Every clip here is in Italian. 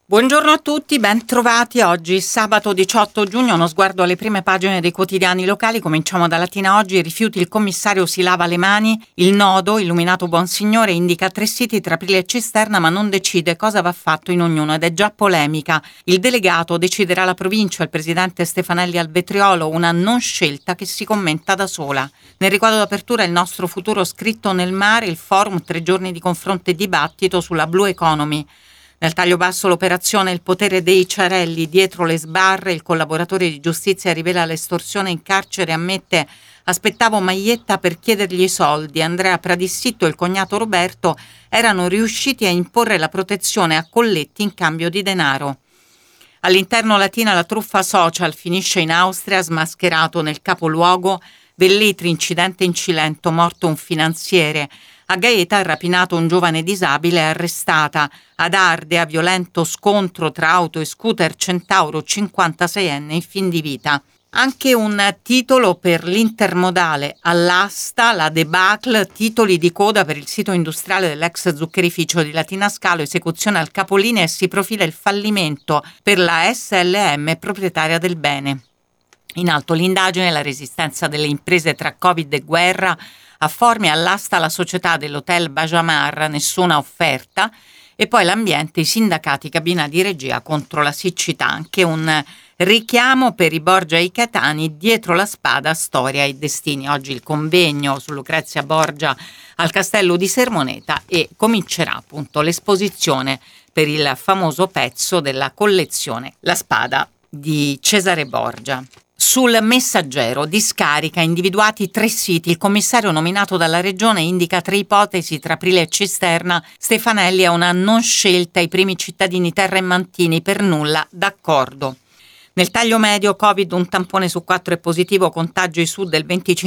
Buongiorno a tutti, ben trovati. Oggi sabato 18 giugno, uno sguardo alle prime pagine dei quotidiani locali. Cominciamo da Latina Oggi. Rifiuti, il commissario si lava le mani. Il nodo, illuminato Bonsignore, indica 3 siti tra Aprilia e Cisterna ma non decide cosa va fatto in ognuno ed è già polemica. Il delegato deciderà la provincia, il presidente Stefanelli al vetriolo, una non scelta che si commenta da sola. Nel riquadro d'apertura il nostro futuro scritto nel mare, il forum 3 giorni di confronto e dibattito sulla Blue Economy. Nel taglio basso l'operazione Il potere dei Ciarelli, dietro le sbarre il collaboratore di giustizia rivela l'estorsione in carcere e ammette aspettavo Maietta per chiedergli i soldi. Andrea Pradissitto e il cognato Roberto erano riusciti a imporre la protezione a Colletti in cambio di denaro. All'interno Latina la truffa social finisce in Austria, smascherato nel capoluogo. Velletri, incidente in Cilento, morto un finanziere. A Gaeta rapinato un giovane disabile, arrestata. Ad Ardea violento scontro tra auto e scooter Centauro, 56enne in fin di vita. Anche un titolo per l'intermodale. All'asta la debacle, titoli di coda per il sito industriale dell'ex zuccherificio di Latina Scalo, esecuzione al capolinea e si profila il fallimento per la SLM proprietaria del bene. In alto l'indagine, la resistenza delle imprese tra Covid e guerra. A Formia all'asta la società dell'hotel Bajamar, nessuna offerta. E poi l'ambiente, i sindacati, cabina di regia contro la siccità. Anche un richiamo per i Borgia e i Catani, dietro la spada, storia e destini. Oggi il convegno su Lucrezia Borgia al Castello di Sermoneta e comincerà appunto l'esposizione per il famoso pezzo della collezione La spada di Cesare Borgia. Sul Messaggero, discarica, individuati 3 siti. Il commissario nominato dalla regione indica 3 ipotesi tra Aprilia e Cisterna. Stefanelli è una non scelta, i primi cittadini Terra e Mantini per nulla d'accordo. Nel taglio medio Covid, un tampone su 4 è positivo, contagio Sud del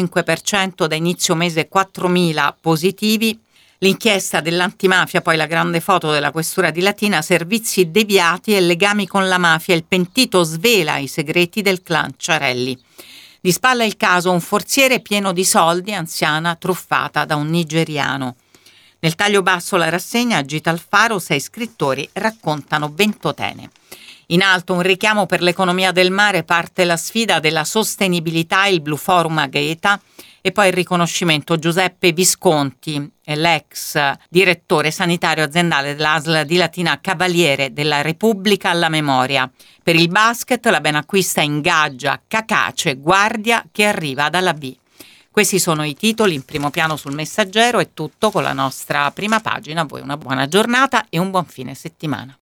25%, da inizio mese 4.000 positivi. L'inchiesta dell'antimafia, poi la grande foto della questura di Latina, servizi deviati e legami con la mafia, il pentito svela i segreti del clan Ciarelli. Di spalla il caso, un forziere pieno di soldi, anziana truffata da un nigeriano. Nel taglio basso la rassegna, agita il faro, 6 scrittori raccontano Ventotene. In alto un richiamo per l'economia del mare, parte la sfida della sostenibilità, il Blue Forum a Gaeta. E poi il riconoscimento Giuseppe Visconti, l'ex direttore sanitario aziendale dell'ASL di Latina, Cavaliere della Repubblica alla memoria. Per il basket la Benacquista ingaggia Cacace, guardia che arriva dalla B. Questi sono i titoli in primo piano sul Messaggero. È tutto con la nostra prima pagina. A voi una buona giornata e un buon fine settimana.